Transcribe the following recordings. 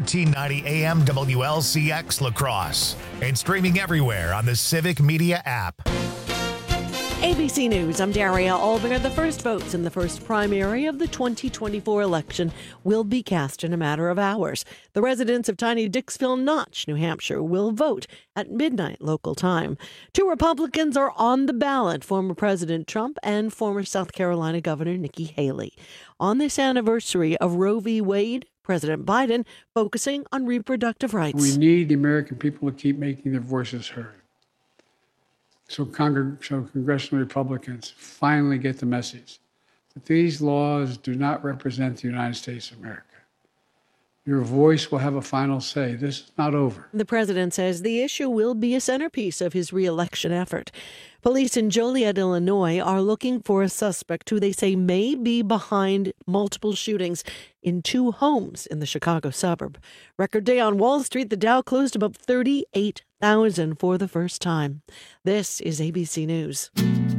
1490 AM WLCX La Crosse and streaming everywhere on the Civic Media app. ABC News, I'm Daria Albinger. The first votes in the first primary of the 2024 election will be cast in a matter of hours. The residents of tiny Dixville Notch, New Hampshire, will vote at midnight local time. Two Republicans are on the ballot, former President Trump and former South Carolina Governor Nikki Haley. On this anniversary of Roe v. Wade, President Biden focusing on reproductive rights. We need the American people to keep making their voices heard. So congressional Republicans finally get the message that these laws do not represent the United States of America. Your voice will have a final say. This is not over. The president says the issue will be a centerpiece of his re-election effort. Police in Joliet, Illinois, are looking for a suspect who they say may be behind multiple shootings in two homes in the Chicago suburb. Record day on Wall Street, the Dow closed above 38,000 for the first time. This is ABC News.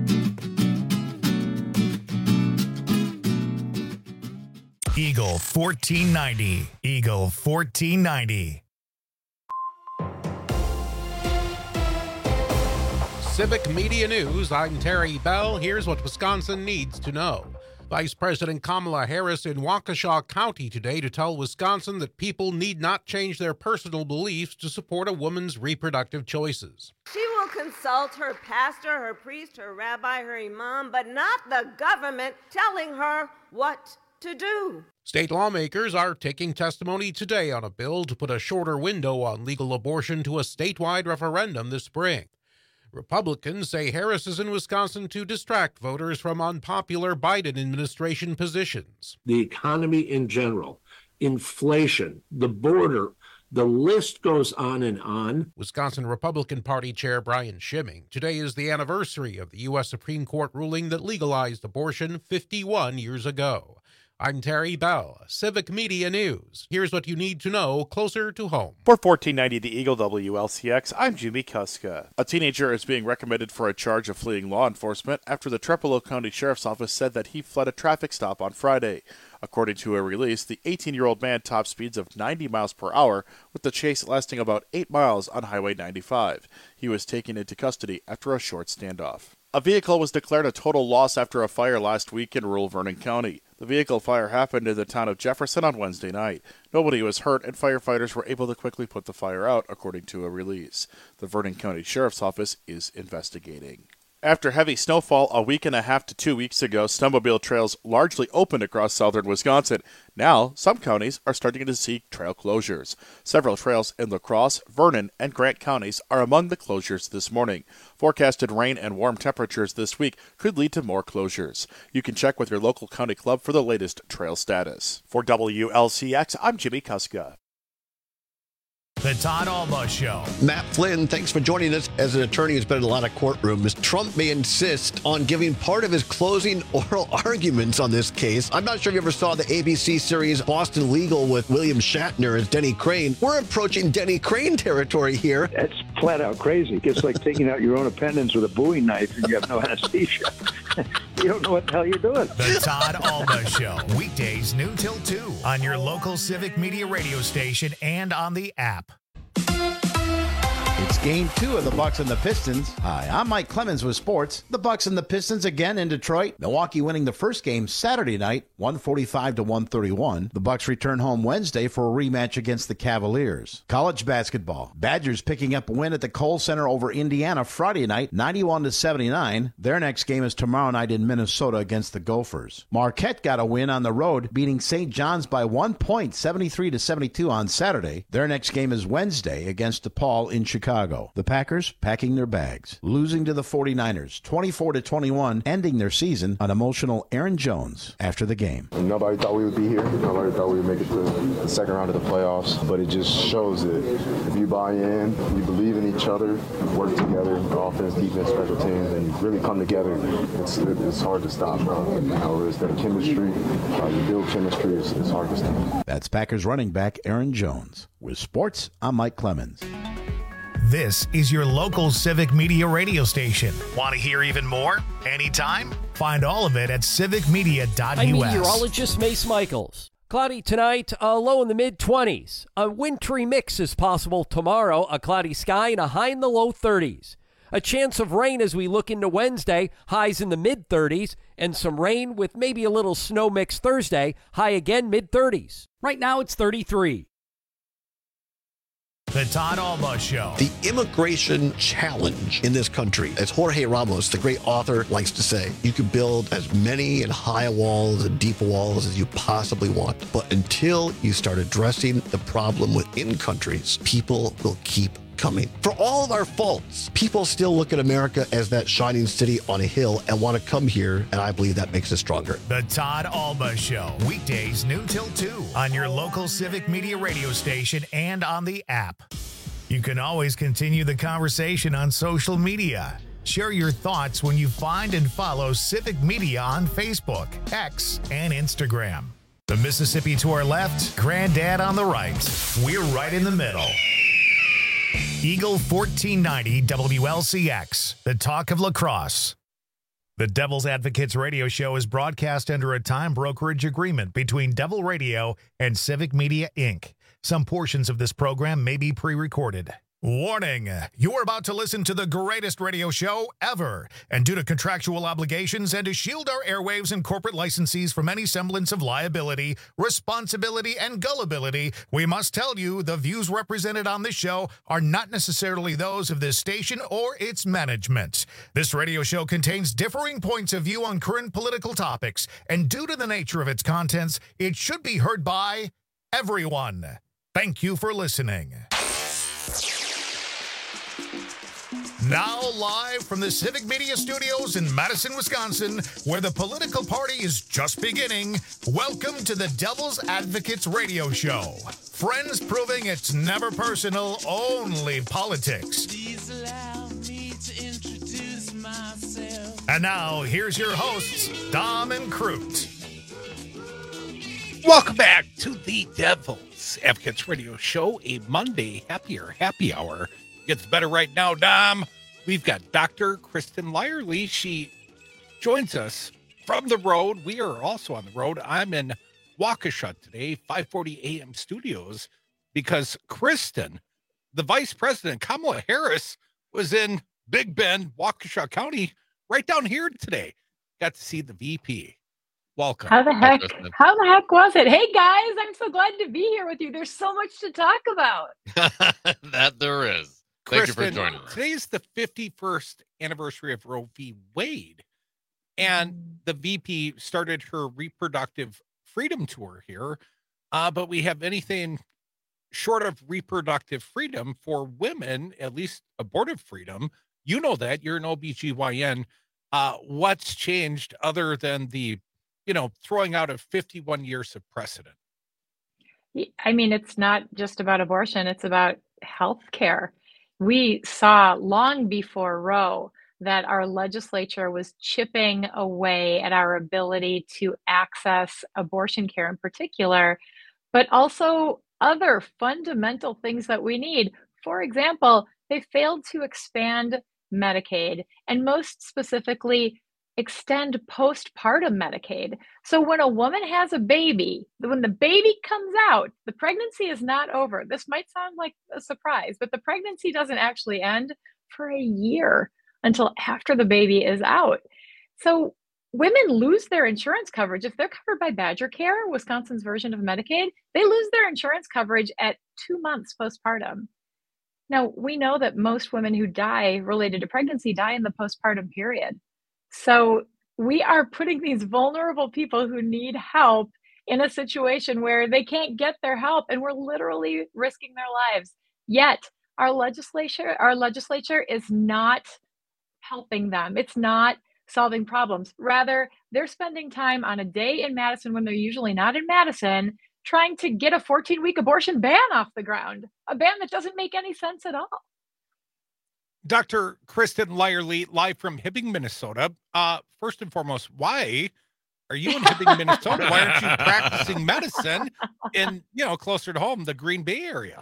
Eagle 1490. Eagle 1490. Civic Media News, I'm Terry Bell. Here's what Wisconsin needs to know. Vice President Kamala Harris in Waukesha County today to tell Wisconsin that people need not change their personal beliefs to support a woman's reproductive choices. She will consult her pastor, her priest, her rabbi, her imam, but not the government telling her what to do. State lawmakers are taking testimony today on a bill to put a shorter window on legal abortion to a statewide referendum this spring. Republicans say Harris is in Wisconsin to distract voters from unpopular Biden administration positions. The economy in general, inflation, the border, the list goes on and on. Wisconsin Republican Party Chair Brian Schimming. Today is the anniversary of the U.S. Supreme Court ruling that legalized abortion 51 years ago. I'm Terry Bell, Civic Media News. Here's what you need to know closer to home. For 1490 The Eagle WLCX, I'm Jimmy Kuska. A teenager is being recommended for a charge of fleeing law enforcement after the Trepalow County Sheriff's Office said that he fled a traffic stop on Friday. According to a release, the 18-year-old man topped speeds of 90 miles per hour, with the chase lasting about 8 miles on Highway 95. He was taken into custody after a short standoff. A vehicle was declared a total loss after a fire last week in rural Vernon County. The vehicle fire happened in the town of Jefferson on Wednesday night. Nobody was hurt, and firefighters were able to quickly put the fire out, according to a release. The Vernon County Sheriff's Office is investigating. After heavy snowfall a week and a half to 2 weeks ago, snowmobile trails largely opened across southern Wisconsin. Now, some counties are starting to see trail closures. Several trails in La Crosse, Vernon, and Grant counties are among the closures this morning. Forecasted rain and warm temperatures this week could lead to more closures. You can check with your local county club for the latest trail status. For WLCX, I'm Jimmy Kuska. The Todd Alma Show. Matt Flynn, thanks for joining us. As an attorney who's been in a lot of courtrooms, Trump may insist on giving part of his closing oral arguments on this case. I'm not sure if you ever saw the ABC series Boston Legal with William Shatner as Denny Crane. We're approaching Denny Crane territory here. That's flat out crazy. It's like taking out your own appendix with a Bowie knife and you have no anesthesia. You don't know what the hell you're doing. The Todd Alma Show. Weekdays noon till 2 on your local Civic Media radio station and on the app. It's game 2 of the Bucks and the Pistons. Hi, I'm Mike Clemens with sports. The Bucks and the Pistons again in Detroit. Milwaukee winning the first game Saturday night, 145-131. The Bucks return home Wednesday for a rematch against the Cavaliers. College basketball. Badgers picking up a win at the Kohl Center over Indiana Friday night, 91-79. Their next game is tomorrow night in Minnesota against the Gophers. Marquette got a win on the road, beating St. John's by 1 point, 73-72 on Saturday. Their next game is Wednesday against DePaul in Chicago. The Packers packing their bags, losing to the 49ers 24-21, ending their season on emotional Aaron Jones after the game. Nobody thought we would be here. Nobody thought we would make it to the second round of the playoffs, but it just shows that if you buy in, you believe in each other, you work together, offense, defense, special teams, and you really come together, it's hard to stop. It's that chemistry, you build chemistry, it's hard to stop. That's Packers running back Aaron Jones. With sports, I'm Mike Clemens. This is your local Civic Media radio station. Want to hear even more? Anytime? Find all of it at civicmedia.us. I'm meteorologist Mace Michaels. Cloudy tonight, a low in the mid-20s. A wintry mix is possible tomorrow, a cloudy sky and a high in the low 30s. A chance of rain as we look into Wednesday, highs in the mid-30s, and some rain with maybe a little snow mix Thursday, high again mid-30s. Right now it's 33. The Todd Alba Show. The immigration challenge in this country, as Jorge Ramos, the great author, likes to say, you can build as many and high walls and deep walls as you possibly want. But until you start addressing the problem within countries, people will keep coming. For all of our faults, people still look at America as that shining city on a hill and want to come here, and I believe that makes us stronger. The Todd Alba Show, weekdays noon till 2 on your local Civic Media radio station and on the app. You can always continue the conversation on social media. Share your thoughts when you find and follow Civic Media on Facebook, X, and Instagram. The Mississippi to our left, Granddad on the right. We're right in the middle. Eagle 1490 WLCX, the talk of lacrosse. The Devil's Advocates radio show is broadcast under a time brokerage agreement between Devil Radio and Civic Media, Inc. Some portions of this program may be pre-recorded. Warning, you're about to listen to the greatest radio show ever. And due to contractual obligations and to shield our airwaves and corporate licensees from any semblance of liability, responsibility, and gullibility, we must tell you the views represented on this show are not necessarily those of this station or its management. This radio show contains differing points of view on current political topics, and due to the nature of its contents, it should be heard by everyone. Thank you for listening. Now live from the Civic Media Studios in Madison, Wisconsin, where the political party is just beginning, welcome to the Devil's Advocates radio show. Friends proving it's never personal, only politics. Please allow me to introduce myself. And now, here's your hosts, Dom and Crute. Welcome back to the Devil's Advocates radio show, a Monday happy hour. Gets better right now, Dom. We've got Dr. Kristen Lyerly. She joins us from the road. We are also on the road. I'm in Waukesha today, 5:40 a.m. studios, because Kristen, the Vice President, Kamala Harris, was in Big Bend, Waukesha County, right down here today. Got to see the VP. Welcome. How the heck was it? Hey, guys, I'm so glad to be here with you. There's so much to talk about. That there is. Thank you for joining us. Today's the 51st anniversary of Roe v. Wade, and the VP started her reproductive freedom tour here, but we have anything short of reproductive freedom for women, at least abortive freedom. You know that. You're an OBGYN. What's changed other than the, throwing out of 51 years of precedent? I mean, it's not just about abortion. It's about health care. We saw long before Roe that our legislature was chipping away at our ability to access abortion care in particular, but also other fundamental things that we need. For example, they failed to expand Medicaid, and most specifically, extend postpartum Medicaid. So when a woman has a baby, when the baby comes out, the pregnancy is not over. This might sound like a surprise, but the pregnancy doesn't actually end for a year until after the baby is out. So women lose their insurance coverage. If they're covered by Badger Care, Wisconsin's version of Medicaid, they lose their insurance coverage at 2 months postpartum. Now, we know that most women who die related to pregnancy die in the postpartum period. So we are putting these vulnerable people who need help in a situation where they can't get their help, and we're literally risking their lives. Yet our legislature is not helping them. It's not solving problems. Rather, they're spending time on a day in Madison when they're usually not in Madison, trying to get a 14-week abortion ban off the ground, a ban that doesn't make any sense at all. Dr. Kristen Lyerly, live from Hibbing, Minnesota. First and foremost, why are you in Hibbing, Minnesota? Why aren't you practicing medicine in, closer to home, the Green Bay area?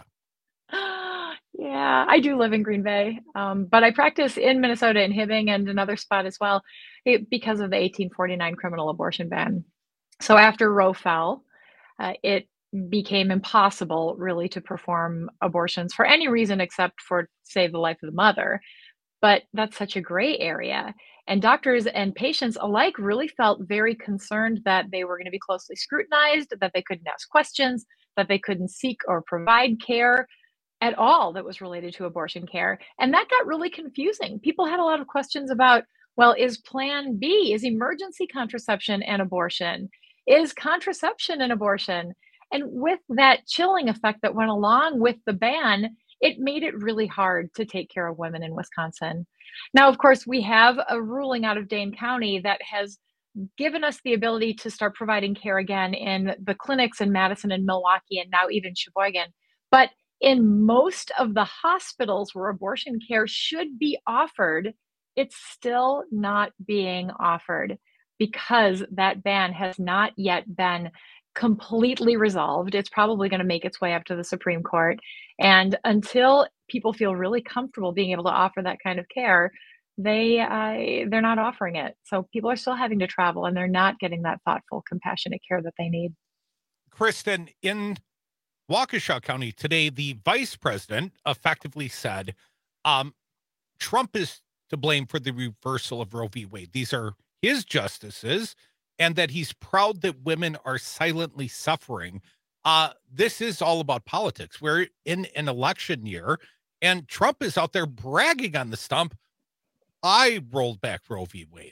Yeah, I do live in Green Bay, but I practice in Minnesota in Hibbing and another spot as well because of the 1849 criminal abortion ban. So after Roe fell, it became impossible really to perform abortions for any reason except for save the life of the mother. But that's such a gray area. And doctors and patients alike really felt very concerned that they were going to be closely scrutinized, that they couldn't ask questions, that they couldn't seek or provide care at all that was related to abortion care. And that got really confusing. People had a lot of questions about, well, is Plan B, is emergency contraception an abortion? Is contraception an abortion? And with that chilling effect that went along with the ban, it made it really hard to take care of women in Wisconsin. Now, of course, we have a ruling out of Dane County that has given us the ability to start providing care again in the clinics in Madison and Milwaukee and now even Sheboygan. But in most of the hospitals where abortion care should be offered, it's still not being offered because that ban has not yet been completely resolved. It's probably going to make its way up to the Supreme Court. And until people feel really comfortable being able to offer that kind of care, they're not offering it. So people are still having to travel and they're not getting that thoughtful, compassionate care that they need. Kristen, in Waukesha County today, the vice president effectively said Trump is to blame for the reversal of Roe v. Wade. These are his justices, and that he's proud that women are silently suffering. This is all about politics. We're in an election year, and Trump is out there bragging on the stump. I rolled back Roe v. Wade.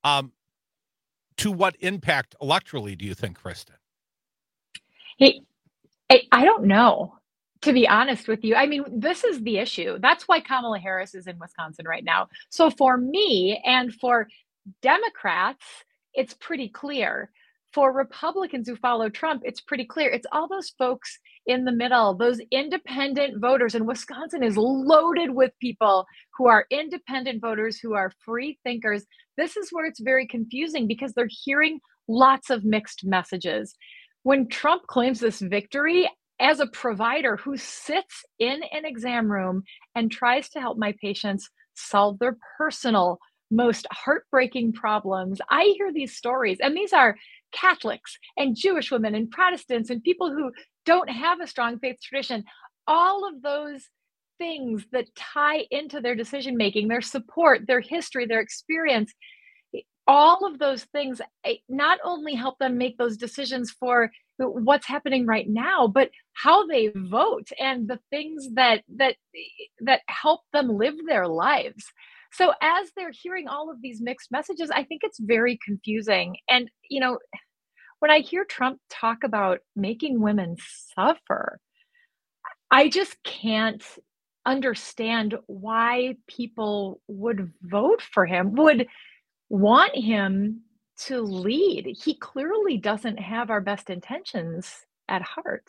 To what impact electorally do you think, Kristen? Hey, I don't know, to be honest with you. I mean, this is the issue. That's why Kamala Harris is in Wisconsin right now. So for me and for Democrats, it's pretty clear. For Republicans who follow Trump, it's pretty clear. It's all those folks in the middle, those independent voters. And Wisconsin is loaded with people who are independent voters, who are free thinkers. This is where it's very confusing because they're hearing lots of mixed messages. When Trump claims this victory, as a provider who sits in an exam room and tries to help my patients solve their personal, most heartbreaking problems, I hear these stories, and these are Catholics and Jewish women and Protestants and people who don't have a strong faith tradition. All of those things that tie into their decision making, their support, their history, their experience, all of those things not only help them make those decisions for what's happening right now, but how they vote and the things that help them live their lives. So as they're hearing all of these mixed messages, I think it's very confusing. And, you know, when I hear Trump talk about making women suffer, I just can't understand why people would vote for him, would want him to lead. He clearly doesn't have our best intentions at heart.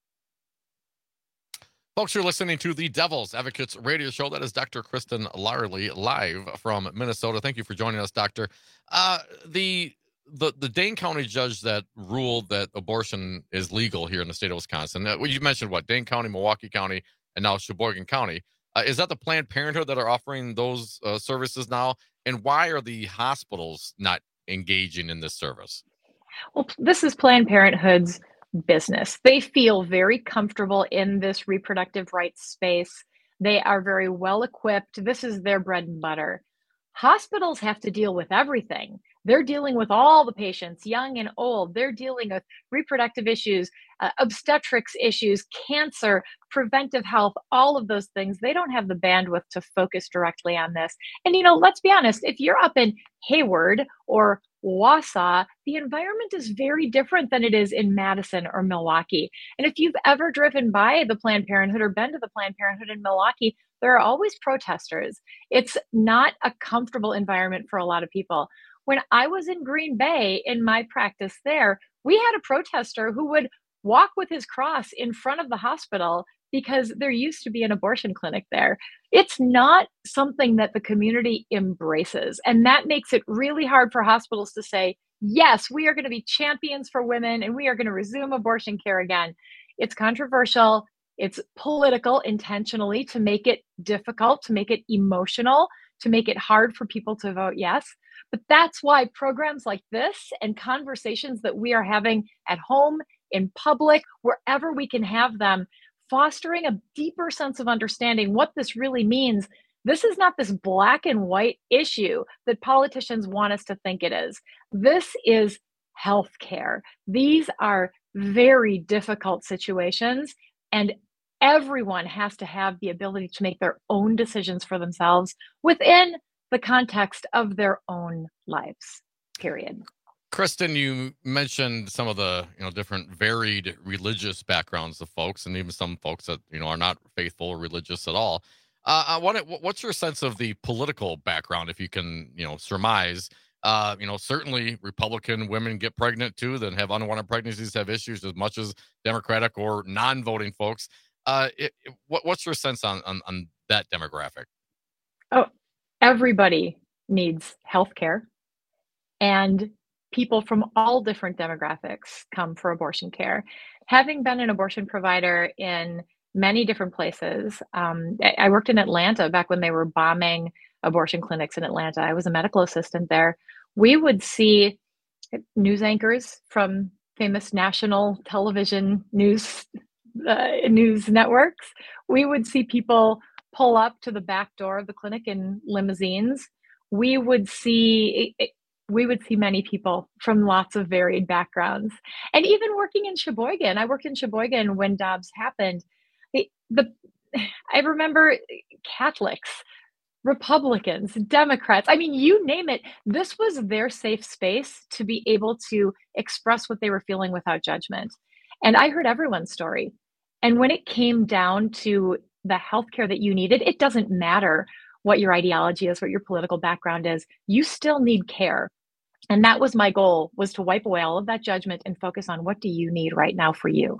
Folks, you're listening to the Devil's Advocates radio show. That is Dr. Kristen Lyerly live from Minnesota. Thank you for joining us, Doctor. The Dane County judge that ruled that abortion is legal here in the state of Wisconsin. You mentioned what? Dane County, Milwaukee County, and now Sheboygan County. Is that the Planned Parenthood that are offering those services now? And why are the hospitals not engaging in this service? Well, this is Planned Parenthood's business. They feel very comfortable in this reproductive rights space. They are very well equipped. This is their bread and butter. Hospitals have to deal with everything. They're dealing with all the patients, young and old. They're dealing with reproductive issues, obstetrics issues, cancer, preventive health, all of those things. They don't have the bandwidth to focus directly on this. And, you know, let's be honest, if you're up in Hayward or Wausau, the environment is very different than it is in Madison or Milwaukee. And if you've ever driven by the Planned Parenthood or been to the Planned Parenthood in Milwaukee, there are always protesters. It's not a comfortable environment for a lot of people. When I was in Green Bay in my practice there, we had a protester who would walk with his cross in front of the hospital because there used to be an abortion clinic there. It's not something that the community embraces. And that makes it really hard for hospitals to say, yes, we are going to be champions for women and we are going to resume abortion care again. It's controversial. It's political intentionally to make it difficult, to make it emotional, to make it hard for people to vote yes. But that's why programs like this and conversations that we are having at home, in public, wherever we can have them, fostering a deeper sense of understanding what this really means. This is not this black and white issue that politicians want us to think it is. This is healthcare. These are very difficult situations, and everyone has to have the ability to make their own decisions for themselves within the context of their own lives, period. Kristen, you mentioned some of the different varied religious backgrounds of folks, and even some folks that are not faithful or religious at all. What's your sense of the political background, if you can surmise? Certainly Republican women get pregnant too, then have unwanted pregnancies, have issues as much as Democratic or non-voting folks. What's your sense on that demographic? Oh, everybody needs health care, and people from all different demographics come for abortion care. Having been an abortion provider in many different places, I worked in Atlanta back when they were bombing abortion clinics in Atlanta. I was a medical assistant there. We would see news anchors from famous national television news networks. We would see people pull up to the back door of the clinic in limousines. We would see many people from lots of varied backgrounds. And even working in Sheboygan, I worked in Sheboygan when Dobbs happened. I remember Catholics, Republicans, Democrats, I mean, you name it. This was their safe space to be able to express what they were feeling without judgment. And I heard everyone's story. And when it came down to the healthcare that you needed, it doesn't matter what your ideology is, what your political background is, you still need care. And that was my goal, was to wipe away all of that judgment and focus on what do you need right now for you.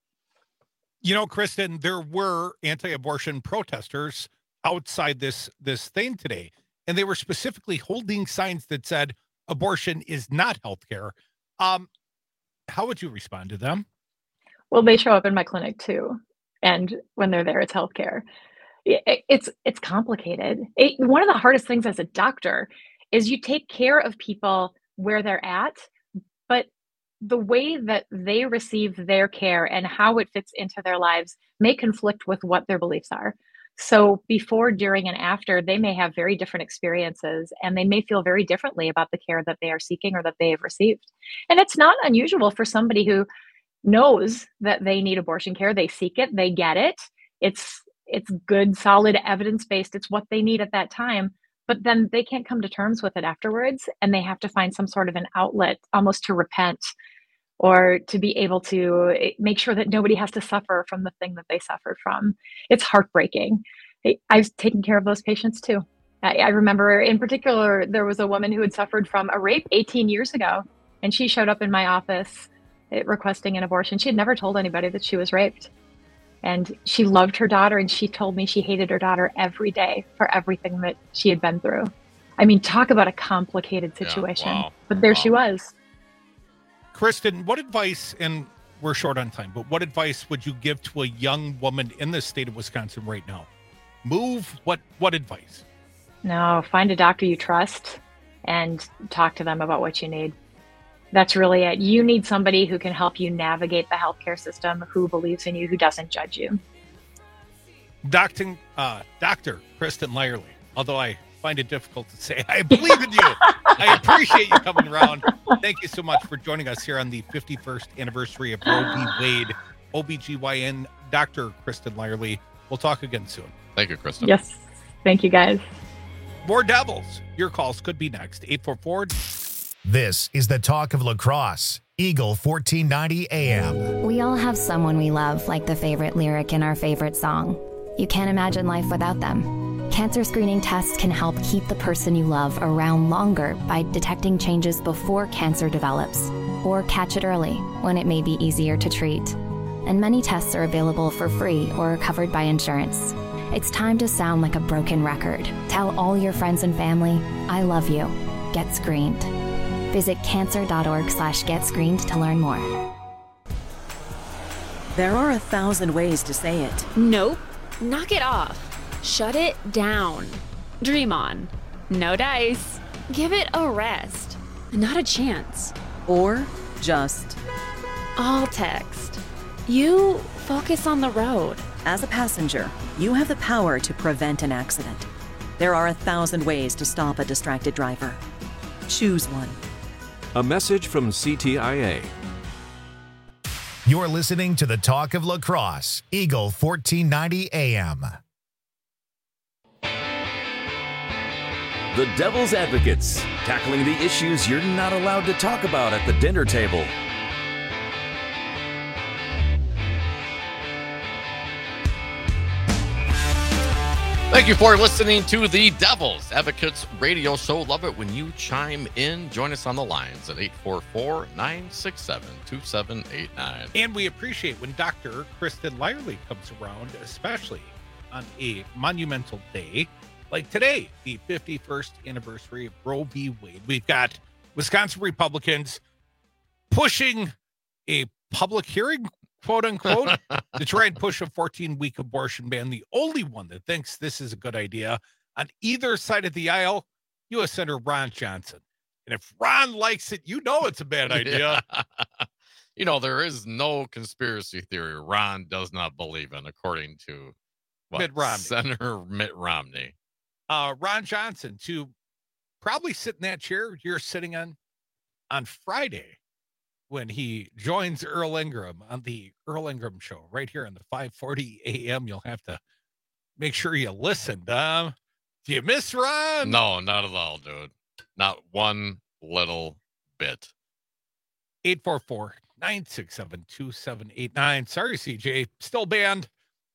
Kristen, there were anti-abortion protesters outside this thing today, and they were specifically holding signs that said abortion is not healthcare. How would you respond to them? Well, they show up in my clinic too. And when they're there, it's healthcare. It's complicated. One of the hardest things as a doctor is you take care of people where they're at, but the way that they receive their care and how it fits into their lives may conflict with what their beliefs are. So before, during, and after, they may have very different experiences, and they may feel very differently about the care that they are seeking or that they have received. And it's not unusual for somebody who knows that they need abortion care. They seek it, they get it. It's good, solid, evidence-based. It's what they need at that time. But then they can't come to terms with it afterwards, and they have to find some sort of an outlet, almost to repent or to be able to make sure that nobody has to suffer from the thing that they suffered from. It's heartbreaking. I've taken care of those patients too. I remember in particular, there was a woman who had suffered from a rape 18 years ago, and she showed up in my office requesting an abortion. She had never told anybody that she was raped. And she loved her daughter, and she told me she hated her daughter every day for everything that she had been through. I mean, talk about a complicated situation. Yeah, wow. But there she was. Kristen, what advice, and we're short on time, but what advice would you give to a young woman in the state of Wisconsin right now? Move? What advice? No, find a doctor you trust and talk to them about what you need. That's really it. You need somebody who can help you navigate the healthcare system, who believes in you, who doesn't judge you. Dr. Kristen Lyerly, although I find it difficult to say, I believe in you. I appreciate you coming around. Thank you so much for joining us here on the 51st anniversary of Roe v. Wade. OBGYN, Dr. Kristen Lyerly. We'll talk again soon. Thank you, Kristen. Yes. Thank you, guys. More Devils. Your calls could be next. 844. This is the talk of lacrosse. Eagle 1490 AM. We all have someone we love, like the favorite lyric in our favorite song. You can't imagine life without them. Cancer screening tests can help keep the person you love around longer by detecting changes before cancer develops, or catch it early when it may be easier to treat. And many tests are available for free or are covered by insurance. It's time to sound like a broken record. Tell all your friends and family, I love you. Get screened. Visit cancer.org/getscreened to learn more. There are 1,000 ways to say it. Nope. Knock it off. Shut it down. Dream on. No dice. Give it a rest. Not a chance. Or just All text. You focus on the road. As a passenger, you have the power to prevent an accident. There are 1,000 ways to stop a distracted driver. Choose one. A message from CTIA. You're listening to the Talk of Lacrosse, Eagle 1490 AM. The Devil's Advocates, tackling the issues you're not allowed to talk about at the dinner table. Thank you for listening to the Devil's Advocates radio show. Love it when you chime in. Join us on the lines at 844-967-2789. And we appreciate when Dr. Kristen Lyerly comes around, especially on a monumental day like today, the 51st anniversary of Roe v. Wade. We've got Wisconsin Republicans pushing a public hearing, quote unquote, to try and push a 14-week abortion ban. The only one that thinks this is a good idea on either side of the aisle, U.S. Senator Ron Johnson. And if Ron likes it, you know it's a bad idea. Yeah. You know, there is no conspiracy theory Ron does not believe in, according to Mitt Romney. Senator Mitt Romney. Ron Johnson to probably sit in that chair you're sitting on Friday when he joins Earl Ingram on the Earl Ingram Show right here on the 540 AM. You'll have to make sure you listen. Do you miss Ron? No, not at all, dude. Not one little bit. 844-967-2789. Sorry, CJ. Still banned.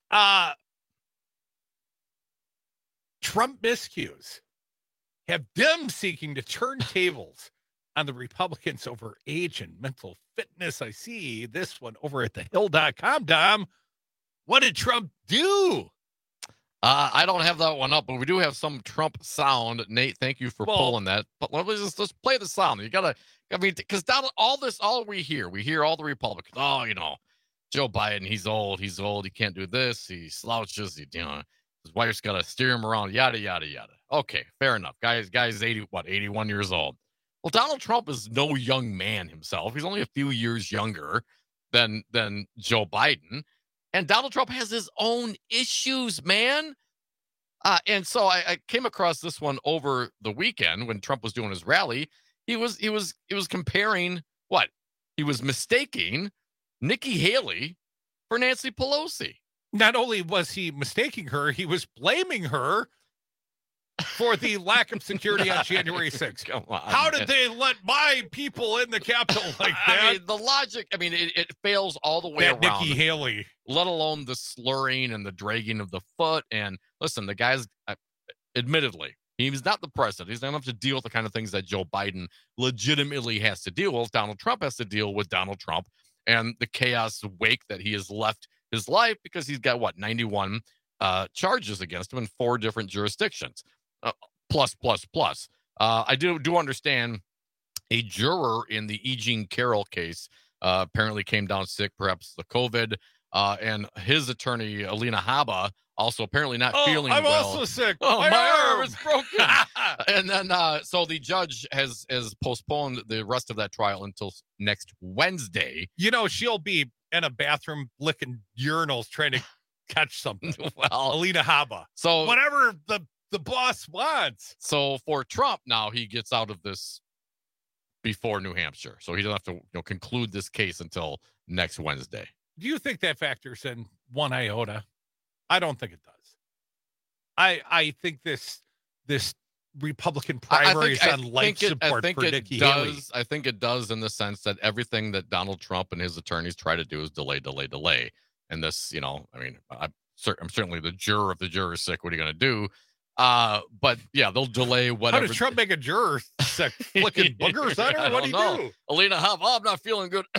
Trump miscues have Dems seeking to turn tables on the Republicans over age and mental fitness. I see this one over at thehill.com, Dom. What did Trump do? I don't have that one up, but we do have some Trump sound. Nate, thank you for pulling that. But let's play the sound. You gotta, I mean, because all we hear all the Republicans. Oh, you know, Joe Biden, he's old, he can't do this, he slouches, his wife's got to steer him around, yada yada yada. Okay, fair enough. Guy's 81 years old. Well, Donald Trump is no young man himself. He's only a few years younger than Joe Biden. And Donald Trump has his own issues, man. And so I came across this one over the weekend when Trump was doing his rally. He was comparing what? He was mistaking Nikki Haley for Nancy Pelosi. Not only was he mistaking her, he was blaming her for the lack of security on January 6th. Come on, how did they let my people in the Capitol like that? I mean, the logic, it fails all the way around. Nikki Haley. Let alone the slurring and the dragging of the foot. And listen, the guy's, admittedly, he's not the president. He's not enough to deal with the kind of things that Joe Biden legitimately has to deal with. Donald Trump has to deal with Donald Trump and the chaos wake that he has left his life because he's got, 91 charges against him in 4 different jurisdictions. Plus. I do understand a juror in the E. Jean Carroll case apparently came down sick, perhaps the COVID, and his attorney, Alina Habba, also apparently not feeling I'm well. I'm also sick. Oh, my arm is broken. And then, so the judge has postponed the rest of that trial until next Wednesday. You know, she'll be in a bathroom licking urinals trying to catch something. Well, Alina Habba. So whatever the boss wants. So for Trump, now he gets out of this before New Hampshire. So he doesn't have to conclude this case until next Wednesday. Do you think that factors in one iota? I don't think it does. I think this Republican primary is on light support for Nikki Haley. I think it does in the sense that everything that Donald Trump and his attorneys try to do is delay. And this, I'm certainly the juror. If the juror is sick, what are you going to do? But yeah, they'll delay whatever. How does Trump make a juror sick? Flicking boogers on her? What do you do? Alina Habba, I'm not feeling good.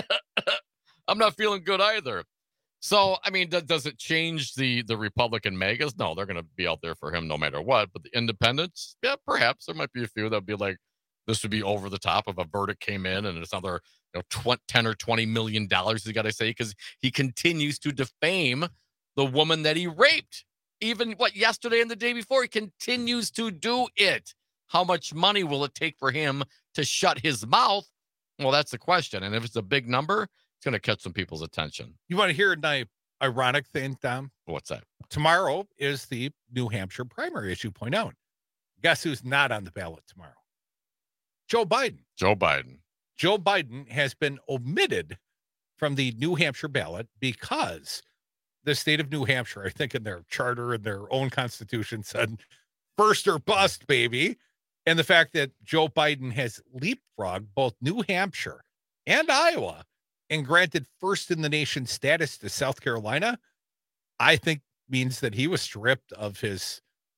I'm not feeling good either. So, does it change the Republican megas? No, they're going to be out there for him no matter what. But the independents, yeah, perhaps there might be a few that would be like, this would be over the top if a verdict came in and it's another 10 or $20 million, you got to say, because he continues to defame the woman that he raped. Even yesterday and the day before, he continues to do it. How much money will it take for him to shut his mouth? Well, that's the question. And if it's a big number, It's going to catch some people's attention. You want to hear an ironic thing, Tom? What's that? Tomorrow is the New Hampshire primary, as you point out. Guess who's not on the ballot tomorrow? Joe Biden. Joe Biden. Joe Biden has been omitted from the New Hampshire ballot because the state of New Hampshire, I think in their charter and their own constitution, said first or bust, baby. And the fact that Joe Biden has leapfrogged both New Hampshire and Iowa and granted first in the nation status to South Carolina, I think means that he was stripped of his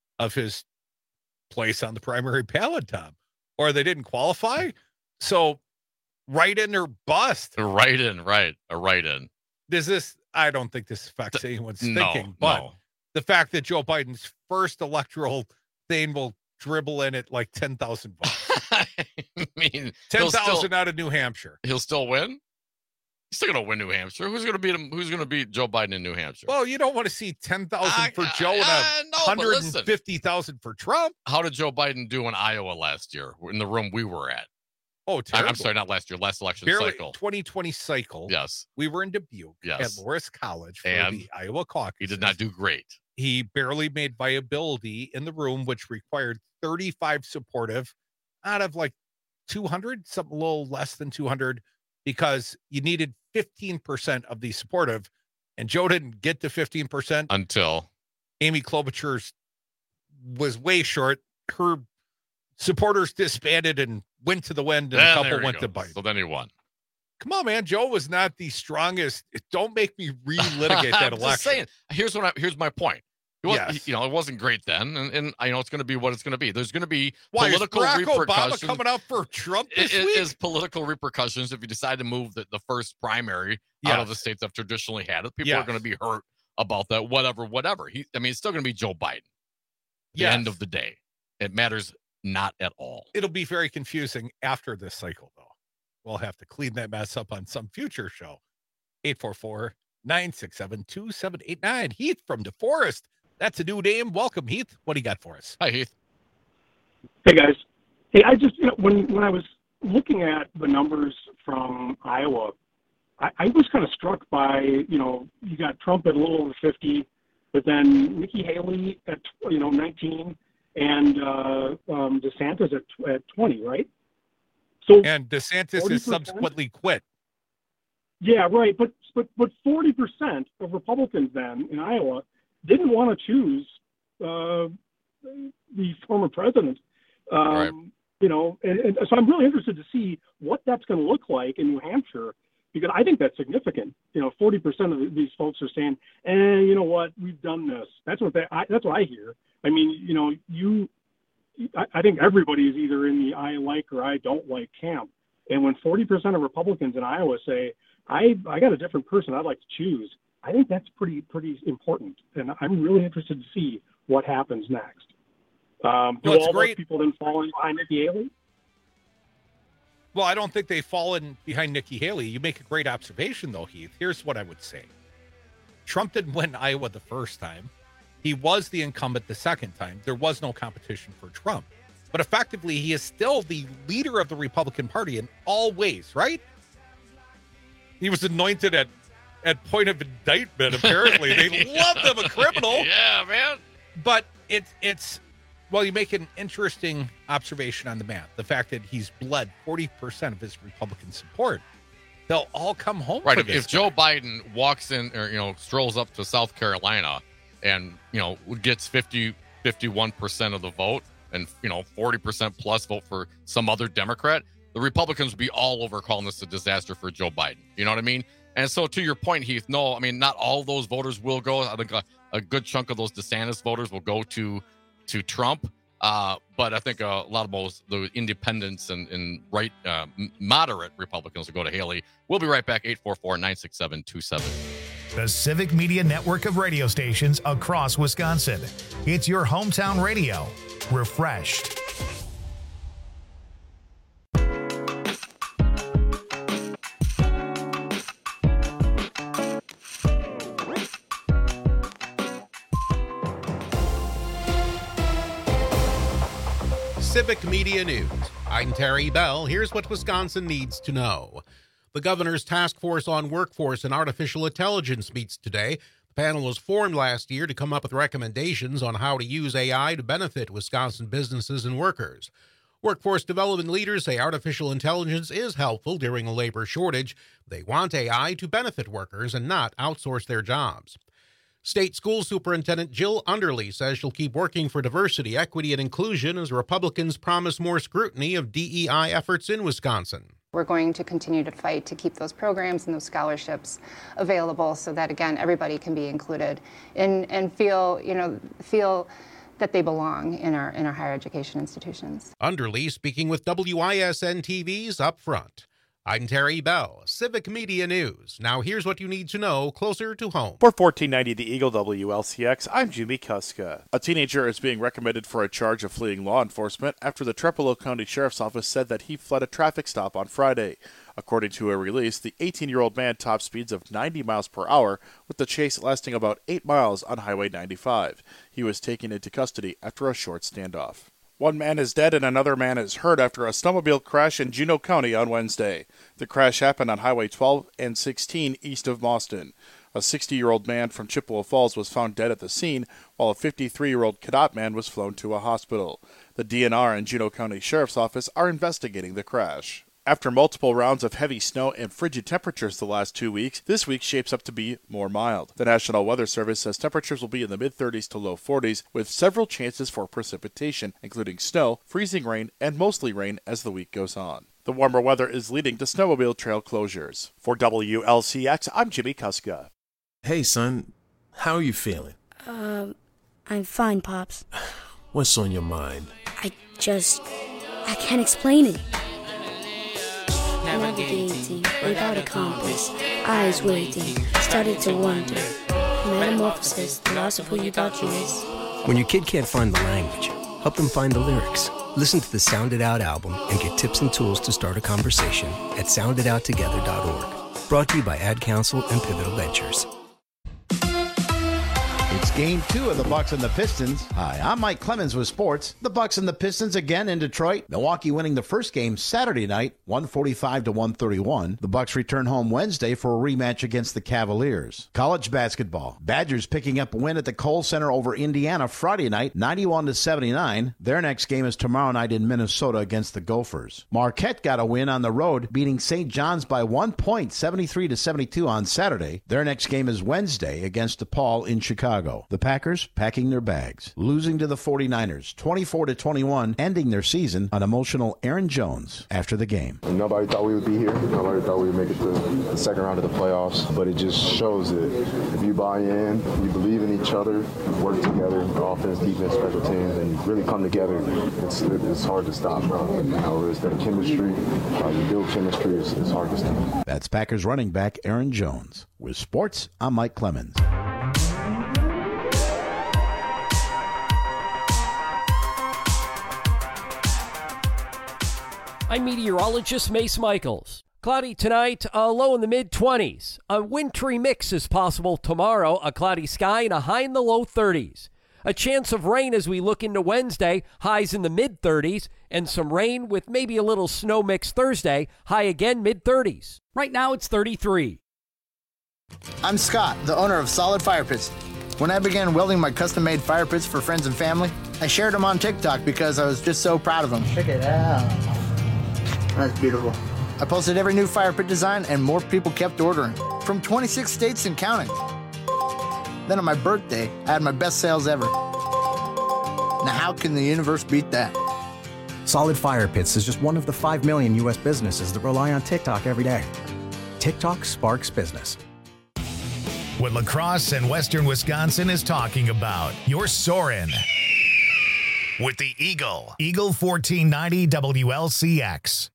place on the primary ballot, Tom, or they didn't qualify. So write-in or bust. A write-in, right. A write-in. I don't think this affects anyone's thinking, but the fact that Joe Biden's first electoral thing will dribble in at like 10,000 votes. I mean, 10,000 out of New Hampshire. He'll still win? He's still going to win New Hampshire. Who's going to beat him? Who's going to beat Joe Biden in New Hampshire? Well, you don't want to see 10,000 for Joe and 150,000 for Trump. How did Joe Biden do in Iowa last year in the room we were at? Oh, terrible. I'm sorry, not last year, last election cycle. 2020 cycle. Yes. We were in Dubuque at Loras College for the Iowa caucus. He did not do great. He barely made viability in the room, which required 35 supportive out of like 200, something a little less than 200, because you needed 15% of the supportive, and Joe didn't get to 15% until Amy Klobuchar was way short. Her supporters disbanded and went to the wind, and a couple went to Biden. So then he won. Come on, man. Joe was not the strongest. Don't make me relitigate that election. Just saying. Here's my point. It wasn't great then, and I know it's going to be what it's going to be. There's going to be political repercussions. Obama coming out for Trump this week? Is political repercussions if you decide to move the first primary out of the states that have traditionally had it. People are going to be hurt about that. Whatever. It's still going to be Joe Biden. The end of the day, it matters not at all. It'll be very confusing after this cycle, though. We'll have to clean that mess up on some future show. 844-967-2789. Heath from DeForest. That's a new name. Welcome, Heath. What do you got for us? Hi, Heath. Hey, guys. Hey, I just, when I was looking at the numbers from Iowa, I was kind of struck by, you got Trump at a little over 50, but then Nikki Haley at, 19, and DeSantis at 20, right? And DeSantis has subsequently quit. Yeah, right. But 40% of Republicans then in Iowa didn't want to choose the former president. Right. And so I'm really interested to see what that's going to look like in New Hampshire, because I think that's significant. 40% of these folks are saying, you know what, we've done this. That's what I hear. I mean, I think everybody is either in the I like or I don't like camp. And when 40% of Republicans in Iowa say, I got a different person I'd like to choose, I think that's pretty important. And I'm really interested to see what happens next. Do all those people then fall in behind Nikki Haley? Well, I don't think they fall in behind Nikki Haley. You make a great observation, though, Heath. Here's what I would say. Trump didn't win Iowa the first time. He was the incumbent the second time. There was no competition for Trump. But effectively, he is still the leader of the Republican Party in all ways, right? He was anointed at point of indictment, apparently. They loved him a criminal. Yeah, man. But it's you make an interesting observation on the math. The fact that he's bled 40% of his Republican support. They'll all come home right, for this. If Joe Biden walks in or, strolls up to South Carolina and, gets 51% of the vote and, 40% plus vote for some other Democrat, the Republicans would be all over calling this a disaster for Joe Biden. You know what I mean? And so to your point, Heath, no, I mean, not all those voters will go. I think a good chunk of those DeSantis voters will go to Trump. But I think a lot of the independents and right moderate Republicans will go to Haley. We'll be right back, 844-967-27. The Civic Media Network of radio stations across Wisconsin. It's your hometown radio. Refreshed. Civic Media News. I'm Terry Bell. Here's what Wisconsin needs to know. The governor's task force on workforce and artificial intelligence meets today. The panel was formed last year to come up with recommendations on how to use AI to benefit Wisconsin businesses and workers. Workforce development leaders say artificial intelligence is helpful during a labor shortage. They want AI to benefit workers and not outsource their jobs. State School Superintendent Jill Underly says she'll keep working for diversity, equity, and inclusion as Republicans promise more scrutiny of DEI efforts in Wisconsin. We're going to continue to fight to keep those programs and those scholarships available so that, again, everybody can be included and feel that they belong in our higher education institutions. Underly speaking with WISN TV's Up Front. I'm Terry Bell, Civic Media News. Now here's what you need to know closer to home. For 1490 The Eagle WLCX, I'm Jimmy Kuska. A teenager is being recommended for a charge of fleeing law enforcement after the Trepolo County Sheriff's Office said that he fled a traffic stop on Friday. According to a release, the 18-year-old man topped speeds of 90 miles per hour, with the chase lasting about 8 miles on Highway 95. He was taken into custody after a short standoff. One man is dead and another man is hurt after a snowmobile crash in Juneau County on Wednesday. The crash happened on Highway 12 and 16 east of Mauston. A 60-year-old man from Chippewa Falls was found dead at the scene, while a 53-year-old Cadott man was flown to a hospital. The DNR and Juneau County Sheriff's Office are investigating the crash. After multiple rounds of heavy snow and frigid temperatures the last 2 weeks, this week shapes up to be more mild. The National Weather Service says temperatures will be in the mid-30s to low 40s, with several chances for precipitation, including snow, freezing rain, and mostly rain as the week goes on. The warmer weather is leading to snowmobile trail closures. For WLCX, I'm Jimmy Kuska. Hey, son. How are you feeling? I'm fine, Pops. What's on your mind? I can't explain it. Navigating without a compass, eyes waiting, started to wonder. Metamorphosis, the loss of who you thought you was. When your kid can't find the language, help them find the lyrics. Listen to the Sound It Out album and get tips and tools to start a conversation at sounditouttogether.org. Brought to you by Ad Council and Pivotal Ventures. It's Game 2 of the Bucks and the Pistons. Hi, I'm Mike Clemens with sports. The Bucks and the Pistons again in Detroit. Milwaukee winning the first game Saturday night, 145-131. The Bucks return home Wednesday for a rematch against the Cavaliers. College basketball. Badgers picking up a win at the Kohl Center over Indiana Friday night, 91-79. Their next game is tomorrow night in Minnesota against the Gophers. Marquette got a win on the road, beating St. John's by 1 point, 73-72 on Saturday. Their next game is Wednesday against DePaul in Chicago. The Packers packing their bags, losing to the 49ers 24-21, ending their season on emotional Aaron Jones after the game. Nobody thought we would be here. Nobody thought we would make it to the second round of the playoffs. But it just shows that if you buy in, you believe in each other, you work together, offense, defense, special teams, and you really come together, it's hard to stop. It's that chemistry. You build chemistry, it's hard to stop. That's Packers running back Aaron Jones. With sports, I'm Mike Clemens. I'm meteorologist Mace Michaels. Cloudy tonight, a low in the mid-20s. A wintry mix is possible tomorrow, a cloudy sky and a high in the low 30s. A chance of rain as we look into Wednesday, highs in the mid-30s, and some rain with maybe a little snow mix Thursday, high again mid-30s. Right now it's 33. I'm Scott, the owner of Solid Fire Pits. When I began welding my custom-made fire pits for friends and family, I shared them on TikTok because I was just so proud of them. Check it out. That's beautiful. I posted every new fire pit design and more people kept ordering, from 26 states and counting. Then on my birthday, I had my best sales ever. Now how can the universe beat that? Solid Fire Pits is just one of the 5 million U.S. businesses that rely on TikTok every day. TikTok sparks business. What La Crosse and Western Wisconsin is talking about. You're soaring with the Eagle. Eagle 1490 WLCX.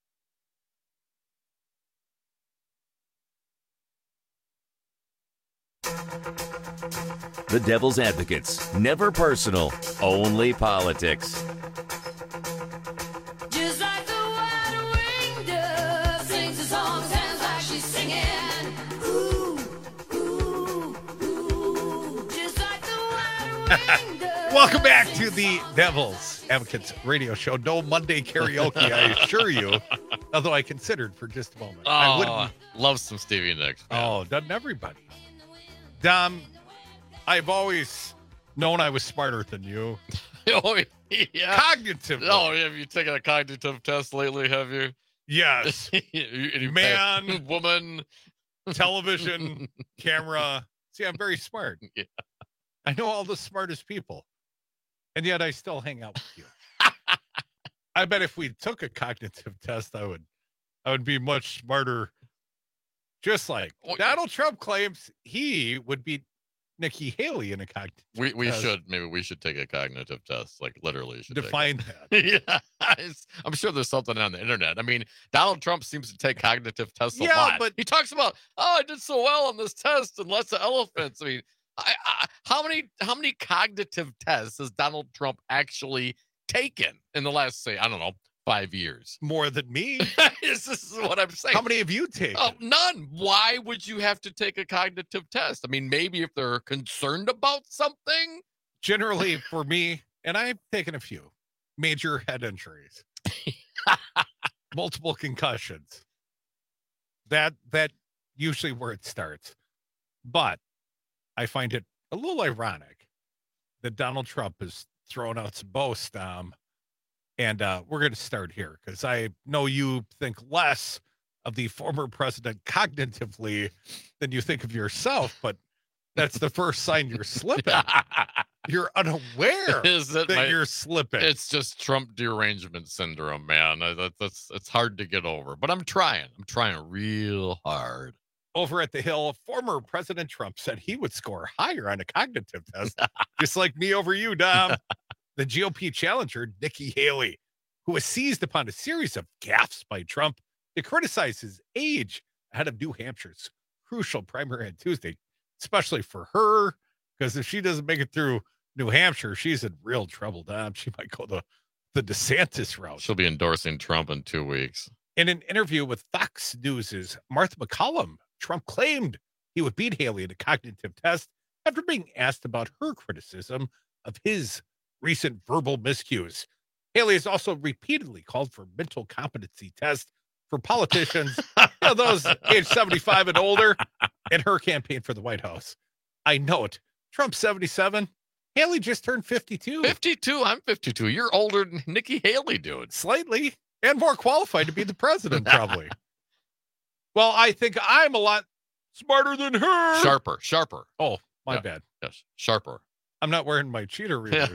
The Devil's Advocates. Never personal, only politics. Just like the white winged dove sings a song, sounds like she's singing. Ooh, ooh, ooh. Just like the white winged dove. Welcome back to the Devil's Advocates radio show. No Monday karaoke, I assure you. Although I considered for just a moment. Oh, I wouldn't. Love some Stevie Nicks. Man. Oh, doesn't everybody? Dom, I've always known I was smarter than you. Oh, yeah. Cognitive. Oh, have you taken a cognitive test lately, have you? Yes. You Man, woman, television, camera. See, I'm very smart. Yeah. I know all the smartest people. And yet I still hang out with you. I bet if we took a cognitive test, I would be much smarter. Just like Donald Trump claims he would beat Nikki Haley in a cognitive test. Maybe we should take a cognitive test. Like literally should define that. Yeah. I'm sure there's something on the internet. I mean, Donald Trump seems to take cognitive tests a lot. But he talks about, I did so well on this test and lots of elephants. I mean, how many cognitive tests has Donald Trump actually taken in the last, say, I don't know, 5 years? More than me. This is what I'm saying. How many have you taken? Oh, none. Why would you have to take a cognitive test? I mean, maybe if they're concerned about something. Generally, for me, and I've taken a few major head injuries, multiple concussions. That usually where it starts. But I find it a little ironic that Donald Trump has thrown out some boasts, and we're going to start here because I know you think less of the former president cognitively than you think of yourself, but that's the first sign you're slipping. You're unaware that you're slipping. It's just Trump derangement syndrome, man. It's hard to get over, but I'm trying. I'm trying real hard. Over at the Hill, former President Trump said he would score higher on a cognitive test, just like me over you, Dom. The GOP challenger, Nikki Haley, who was seized upon a series of gaffes by Trump to criticize his age ahead of New Hampshire's crucial primary on Tuesday, especially for her, because if she doesn't make it through New Hampshire, she's in real trouble, Dom. She might go the DeSantis route. She'll be endorsing Trump in 2 weeks. In an interview with Fox News' Martha McCallum, Trump claimed he would beat Haley in a cognitive test after being asked about her criticism of his recent verbal miscues. Haley has also repeatedly called for mental competency tests for politicians, those age 75 and older, in her campaign for the White House. I note, Trump's 77. Haley just turned 52. 52? I'm 52. You're older than Nikki Haley, dude. Slightly, and more qualified to be the president, probably. Well, I think I'm a lot smarter than her. Sharper. Oh, my bad. Yes, sharper. I'm not wearing my cheater readers.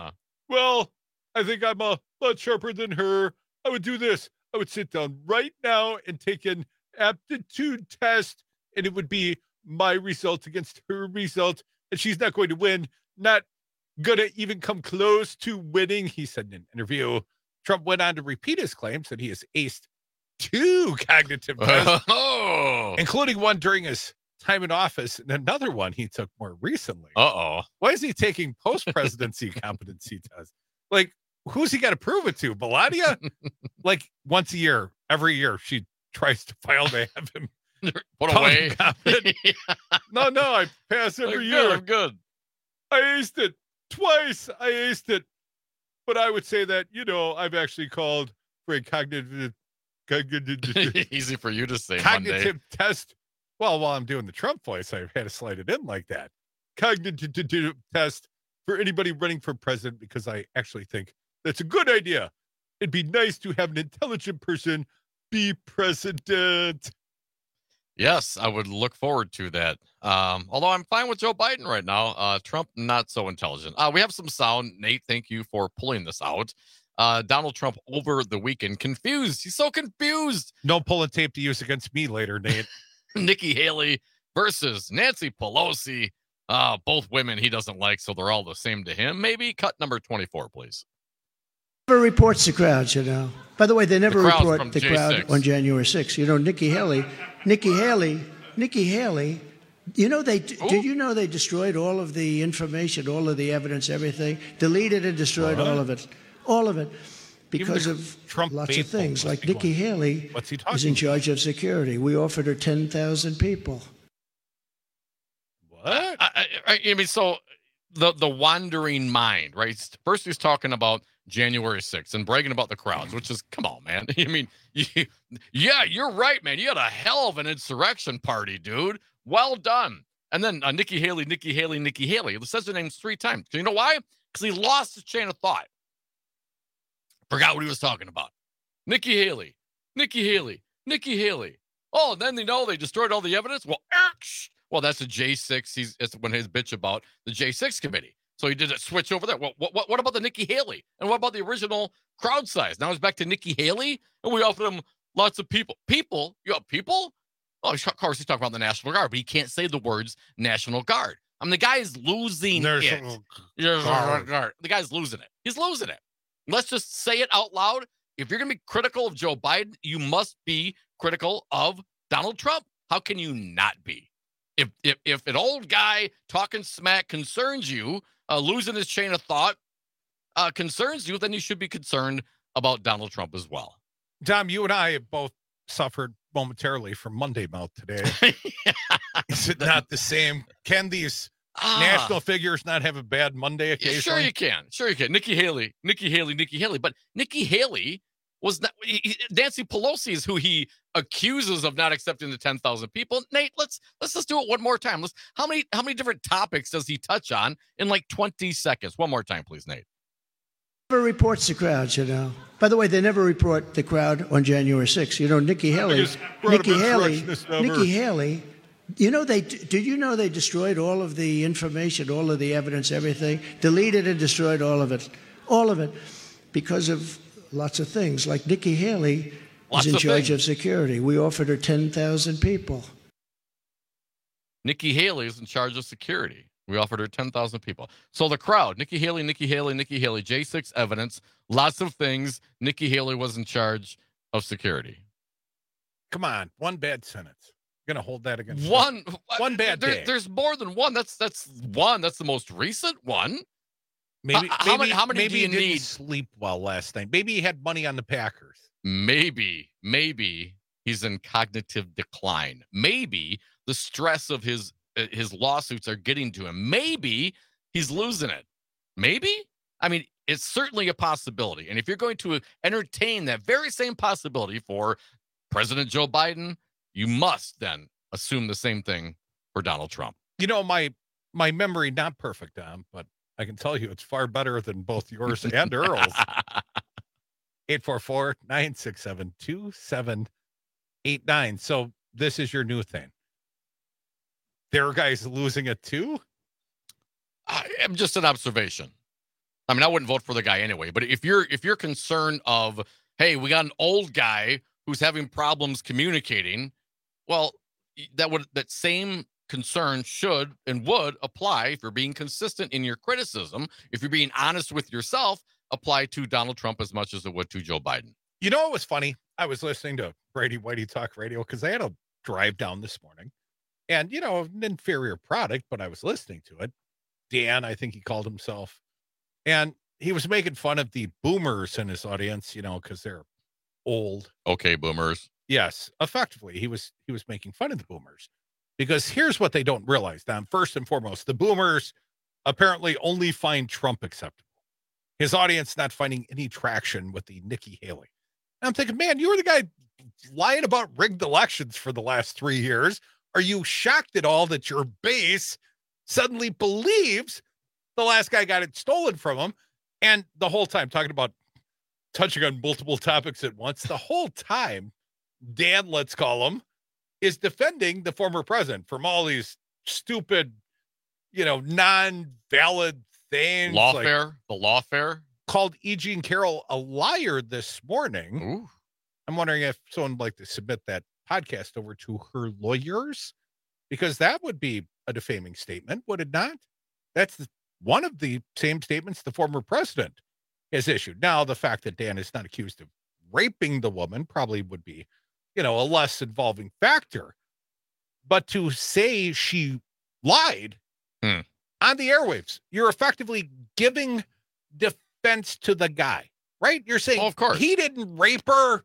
Well, I think I'm a lot sharper than her. I would do this. I would sit down right now and take an aptitude test, and it would be my result against her result, and she's not going to win. Not going to even come close to winning, he said in an interview. Trump went on to repeat his claims that he has aced 2 cognitive tests, including one during his time in office and another one he took more recently. Uh-oh. Why is he taking post-presidency competency tests? Like, who's he got to prove it to? Melania? Like, once a year, every year, she tries to file to have him put away. No, I pass every year. I'm good. I aced it twice. But I would say that, I've actually called for a cognitive easy for you to say cognitive test. Well, while I'm doing the Trump voice, I had to slide it in like that. Cognitive test for anybody running for president, because I actually think that's a good idea. It'd be nice to have an intelligent person be president. Yes, I would look forward to that. Although I'm fine with Joe Biden right now. Trump, not so intelligent. We have some sound. Nate, thank you for pulling this out. Donald Trump over the weekend. Confused. He's so confused. No pulling tape to use against me later, Nate. Nikki Haley versus Nancy Pelosi. Both women he doesn't like, so they're all the same to him. Maybe cut number 24, please. Never reports the crowds, By the way, they never report the J6. crowd on January 6th. Nikki Haley. Did you know they destroyed all of the information, all of the evidence, everything, deleted and destroyed all of it, because of Trump lots of things. Like Nikki Haley What's he talking is in charge of security. We offered her 10,000 people. What? I mean, so the wandering mind, right? First he's talking about January 6th and bragging about the crowds, which is, come on, man. I mean, yeah, you're right, man. You had a hell of an insurrection party, dude. Well done. And then Nikki Haley. It says her name 3 times. You know why? Because he lost his chain of thought. Forgot what he was talking about. Nikki Haley. Oh, and then they destroyed all the evidence. Well, that's a J6. That's when his bitch about the J6 committee. So he did a switch over there. Well, what about the Nikki Haley? And what about the original crowd size? Now it's back to Nikki Haley, and we offered him lots of people. People? You have people? Oh, of course he's talking about the National Guard, but he can't say the words National Guard. I mean, the guy is losing it. The guy's losing it. He's losing it. Let's just say it out loud. If you're going to be critical of Joe Biden, you must be critical of Donald Trump. How can you not be? If an old guy talking smack concerns you, losing his chain of thought concerns you, then you should be concerned about Donald Trump as well. Dom, you and I have both suffered momentarily from Monday mouth today. Is it not the same? Can these national figures not have a bad Monday occasionally? Sure you can. Nikki Haley. But Nikki Haley was not. Nancy Pelosi is who he accuses of not accepting the 10,000 people. Nate, let's just do it one more time. How many different topics does he touch on in like 20 seconds? One more time, please, Nate. Never reports the crowd, you know. By the way, they never report the crowd on January 6th. You know, Nikki Haley. You know, did you know they destroyed all of the information, all of the evidence, everything? Deleted and destroyed all of it, because of lots of things. Like Nikki Haley is in charge of security. We offered her 10,000 people. Nikki Haley is in charge of security. We offered her 10,000 people. So the crowd, Nikki Haley, J6 evidence, lots of things. Nikki Haley was in charge of security. Come on, one bad sentence. You're going to hold that against one bad day. There's more than one. That's one. That's the most recent one. Maybe how many do you didn't need? Sleep well last night. Maybe he had money on the Packers. Maybe he's in cognitive decline. Maybe the stress of his lawsuits are getting to him. Maybe he's losing it. Maybe? I mean, it's certainly a possibility. And if you're going to entertain that very same possibility for President Joe Biden, you must then assume the same thing for Donald Trump. You know, my memory, not perfect, Dom, but I can tell you it's far better than both yours and Earl's. 844-967-2789. So this is your new thing. There are guys losing it too? I'm just an observation. I mean, I wouldn't vote for the guy anyway, but if you're concerned of, hey, we got an old guy who's having problems communicating, well, that same concern should and would apply, if you're being consistent in your criticism, if you're being honest with yourself, apply to Donald Trump as much as it would to Joe Biden. You know what was funny? I was listening to Brady Whitey Talk Radio because I had a drive down this morning. And, you know, an inferior product, but I was listening to it. Dan, I think he called himself. And he was making fun of the boomers in his audience, you know, because they're old. Okay, boomers. Yes, effectively. He was making fun of the boomers. Because here's what they don't realize, Don. First and foremost, the boomers apparently only find Trump acceptable. His audience not finding any traction with the Nikki Haley. And I'm thinking, man, you were the guy lying about rigged elections for the last 3 years. Are you shocked at all that your base suddenly believes the last guy got it stolen from him? And the whole time, talking about touching on multiple topics at once, the whole time, Dan, let's call him, is defending the former president from all these stupid, you know, non-valid things. The lawfare. Called E. Jean Carroll a liar this morning. Ooh. I'm wondering if someone would like to submit that podcast over to her lawyers, because that would be a defaming statement, would it not? That's one of the same statements the former president has issued. Now, the fact that Dan is not accused of raping the woman probably would be, you know, a less involving factor. But to say she lied on the airwaves, you're effectively giving defense to the guy, right? You're saying, of course, he didn't rape her.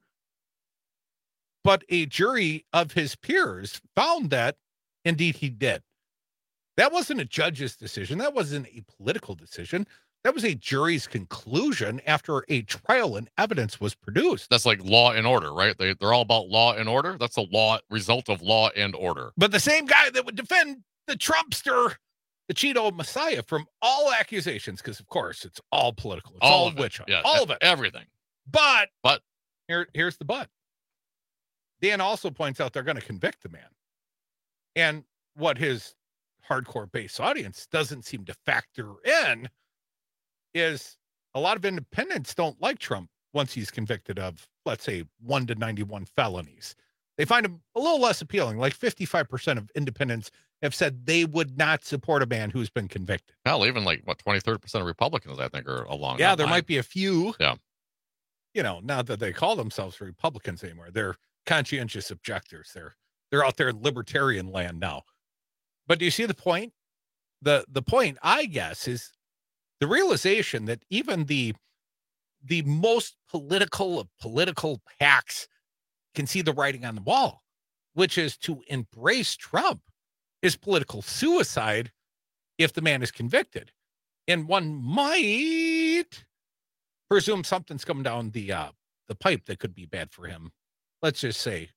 But a jury of his peers found that indeed he did. That wasn't a judge's decision. That wasn't a political decision. That was a jury's conclusion after a trial and evidence was produced. That's like Law and Order, right? They're all about law and order. That's a result of Law and Order. But the same guy that would defend the Trumpster, the Cheeto Messiah, from all accusations, because of course it's all political. It's all witch hunt. Yeah, all of it. Everything. But here's the but. Dan also points out they're going to convict the man. And what his hardcore base audience doesn't seem to factor in is a lot of independents don't like Trump once he's convicted of, let's say, 1 to 91 felonies. They find him a little less appealing. Like 55% of independents have said they would not support a man who's been convicted. Hell, even like, 20-30% of Republicans, I think, are along Yeah, that there line. might be a few. Yeah. Not that they call themselves Republicans anymore. They're conscientious objectors. They're out there in libertarian land now. But do you see the point? The point, I guess, is the realization that even the most political of political hacks can see the writing on the wall, which is to embrace Trump is political suicide if the man is convicted. And one might presume something's coming down the pipe that could be bad for him. Let's just say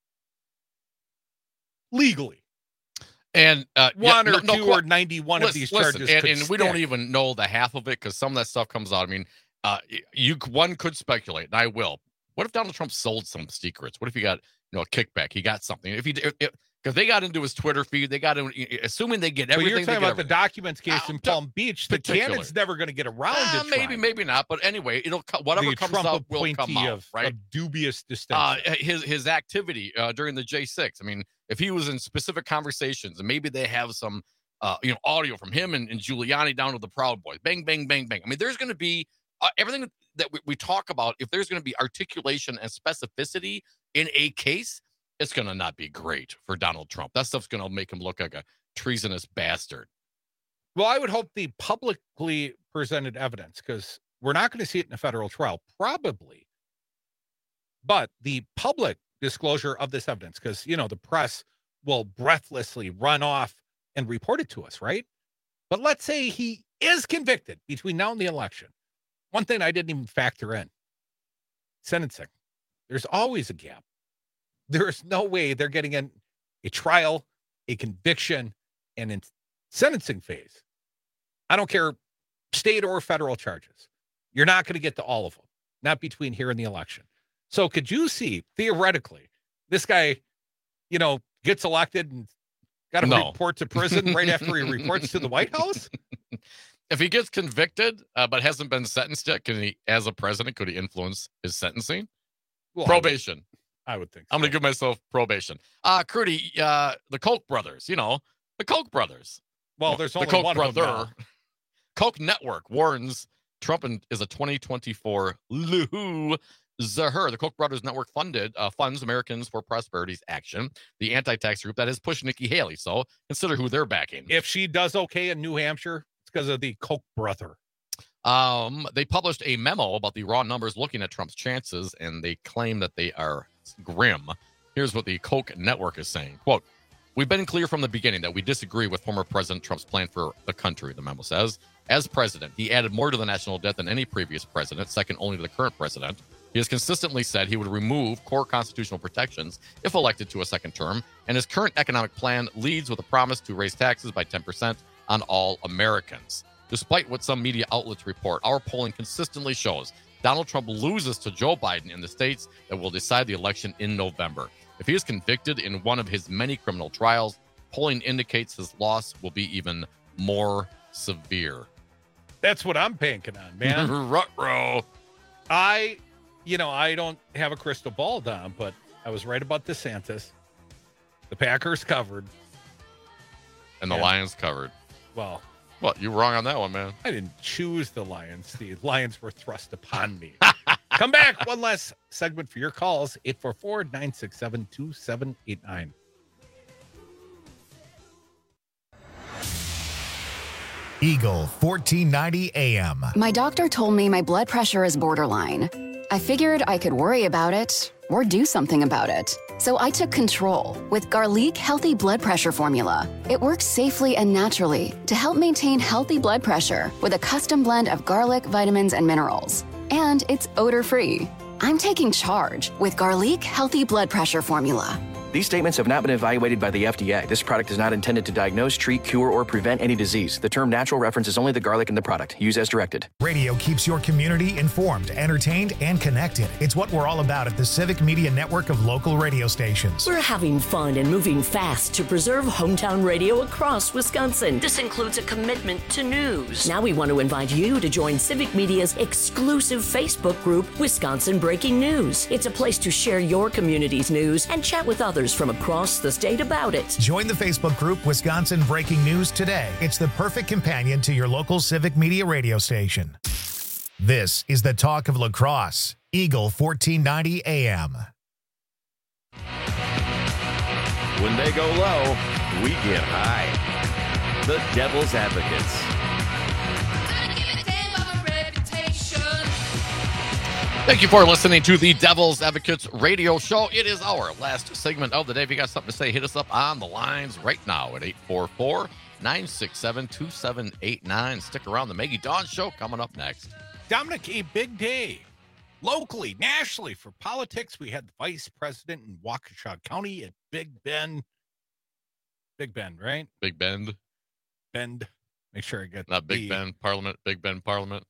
legally. And one or two or 91 of these charges and we don't even know the half of it because some of that stuff comes out. I mean, one could speculate, and I will. What if Donald Trump sold some secrets? What if he got a kickback? He got something. If because they got into his Twitter feed, they got assuming they get everything. Well, you're talking about the documents case in Palm Beach. The canon's never going to get around it. Maybe not. But anyway, whatever comes up will come out. Right? Of dubious distinction. His activity during the J6. I mean, if he was in specific conversations, and maybe they have some audio from him and Giuliani down to the Proud Boys. Bang, bang, bang, bang. I mean, there's going to be everything that we talk about. If there's going to be articulation and specificity in a case, it's going to not be great for Donald Trump. That stuff's going to make him look like a treasonous bastard. Well, I would hope the publicly presented evidence, because we're not going to see it in a federal trial, probably. But the public disclosure of this evidence, because, the press will breathlessly run off and report it to us, right? But let's say he is convicted between now and the election. One thing I didn't even factor in, sentencing. There's always a gap. There's no way they're getting in a trial, a conviction, and in sentencing phase. I don't care, state or federal charges. You're not going to get to all of them, not between here and the election. So could you see, theoretically, this guy, gets elected and got to report to prison right after he reports to the White House? If he gets convicted but hasn't been sentenced yet, can he, as a president, could he influence his sentencing? Well, probation. I would think so. I'm going to give myself probation. Crudy, the Koch brothers, the Koch brothers. Well, there's only the Koch one brother. of them now. Koch Network warns Trump is a 2024 loser. The Koch brothers network funds Americans for Prosperity's Action, the anti-tax group that has pushed Nikki Haley. So consider who they're backing. If she does okay in New Hampshire, it's because of the Koch brother. They published a memo about the raw numbers looking at Trump's chances, and they claim that they are grim. Here's what the Koch network is saying. Quote, "We've been clear from the beginning that we disagree with former President Trump's plan for the country," the memo says. As president, he added more to the national debt than any previous president, second only to the current president. He has consistently said he would remove core constitutional protections if elected to a second term, and his current economic plan leads with a promise to raise taxes by 10% on all Americans. Despite what some media outlets report, our polling consistently shows Donald Trump loses to Joe Biden in the states that will decide the election in November. If he is convicted in one of his many criminal trials, polling indicates his loss will be even more severe. That's what I'm banking on, man. Ruh-roh. I don't have a crystal ball, Dom, but I was right about DeSantis. The Packers covered. And the Lions covered. Well, what? You were wrong on that one, man. I didn't choose the Lions. The Lions were thrust upon me. Come back. One last segment for your calls. 844-967-2789. Eagle 1490 AM. My doctor told me my blood pressure is borderline. I figured I could worry about it or do something about it. So I took control with Garlic Healthy Blood Pressure Formula. It works safely and naturally to help maintain healthy blood pressure with a custom blend of garlic, vitamins, and minerals. And it's odor-free. I'm taking charge with Garlic Healthy Blood Pressure Formula. These statements have not been evaluated by the FDA. This product is not intended to diagnose, treat, cure, or prevent any disease. The term natural references only the garlic in the product. Use as directed. Radio keeps your community informed, entertained, and connected. It's what we're all about at the Civic Media Network of local radio stations. We're having fun and moving fast to preserve hometown radio across Wisconsin. This includes a commitment to news. Now we want to invite you to join Civic Media's exclusive Facebook group, Wisconsin Breaking News. It's a place to share your community's news and chat with others from across the state about it. Join the Facebook group Wisconsin Breaking News today. It's the perfect companion to your local Civic Media radio station. This is the talk of La Crosse, Eagle 1490 AM. When they go low, we get high. The Devil's Advocates. Thank you for listening to the Devil's Advocates radio show. It is our last segment of the day. If you got something to say, hit us up on the lines right now at 844-967-2789. Stick around. The Maggie Dawn Show coming up next. Dominic, a big day locally, nationally for politics. We had the vice president in Waukesha County at Big Bend. Big Bend, right? Big Bend. Bend. Make sure I get not Big Bend Parliament. Big Bend Parliament.